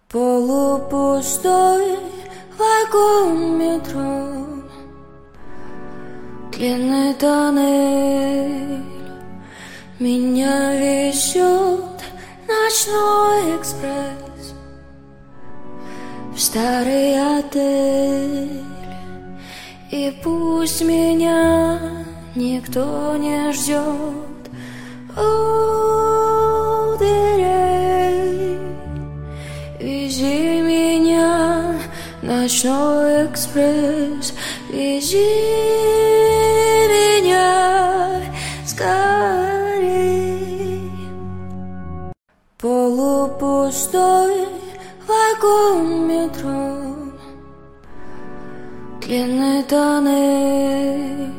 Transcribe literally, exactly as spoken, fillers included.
Полупустой вагон метро, длинный тоннель, меня везет ночной экспресс в старый отель. И пусть меня никто не ждет у дверей, вези меня, ночной экспресс, вези меня скорей. Полупустой вагон метро, длинный тоннель,